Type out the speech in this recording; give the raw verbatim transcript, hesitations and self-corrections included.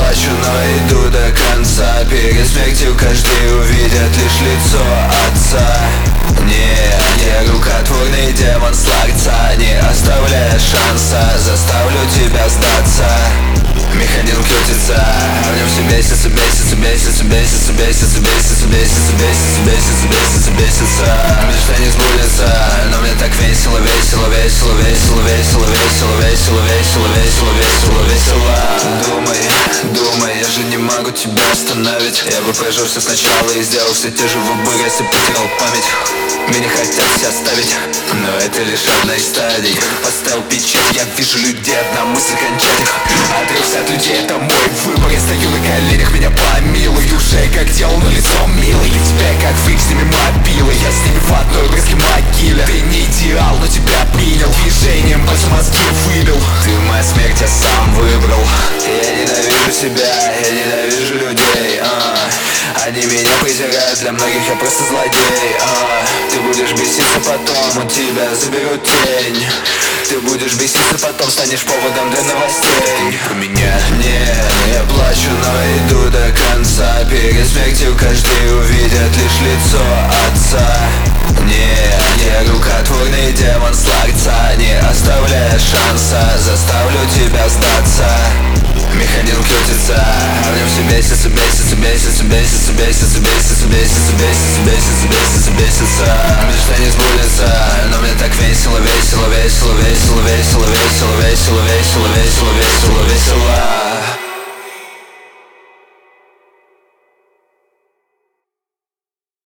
плачу, но иду до конца. Перед смертью каждый увидит лишь лицо отца. Не, не рукотворный демон с ларца, не оставляя шанса, заставлю тебя сдаться. Механизм крутится, в нем все бесится, бесится, бесится, бесится, бесится, бесится, бесится, бесится, бесится, бесится, бесится. Мечта не сбудется, но мне так весело, весело, весело, весело, весело, весело, весело, весело, весело, весело, весело. Думай, думай, я же не могу тебя остановить. Я бы прожил все сначала и сделал все те же выборы, если потерял память. Меня хотят все оставить, но это лишь одна из стадий. Поставил печать, я вижу людей, одна мысль кончать их. Отрекся от людей, это мой выбор. Я стою на коленях, меня помилуй. Уже как делал, но лицо милый. И тебя как фрик с ними мобилы. Я с ними в одной братской могиле. Ты не идеал, но тебя принял. Движением больше мозги выбил. Ты моя смерть, я сам выбрал. Я ненавижу себя, я ненавижу людей, а. Они меня презирают, для многих я просто злодей, а. Ты будешь беситься потом, у тебя заберут тень. Ты будешь беситься потом, станешь поводом для новостей. Про меня не, я плачу, но иду до конца. Перед смертью каждый увидит лишь лицо отца. Не, не рукотворный демон с ларца, не оставляя шанса, заставлю тебя сдаться. Механизм крутится, в нем все бесится, бесится, бесится, бесится, бесится, бесится, бесится, бесится, бесится, бесится, бесится. Мечта не сбудется, но мне так весело, весело, весело, весело, весело, весело, весело, весело, весело,